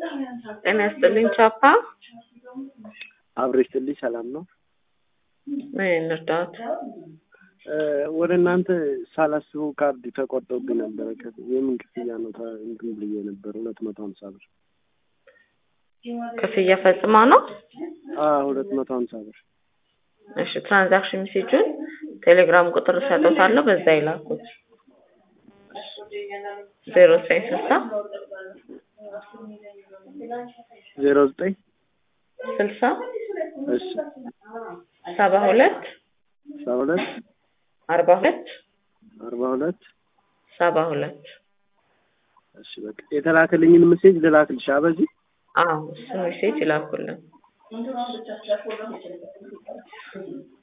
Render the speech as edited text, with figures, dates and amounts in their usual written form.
ጤና ይስጥልኝ ቻፓ አብሬሽልኝ ሰላም ነው። ምን እንርዳት? ወደ እናንተ ሳላስበው ካርድ ተቆርጦብኝ ነበር። የምን ክፍያ ነው እንትን ብዬ ነበር 250 ብር ክፍያ ፈጽማ ነው? 250 ብር። እሺ ትራንዛክሽን ሜሴጁን ቴሌግራም ቁጥር ሰጥቷለሁ በዛ ይላኩት 0960 09 60 እሺ 72 72 42 42 72 እሺ በቃ የተላከልኝን ሜሴጅ ልላክልሽ በዚህ እሱ ሜሴጅ ይላኩልን።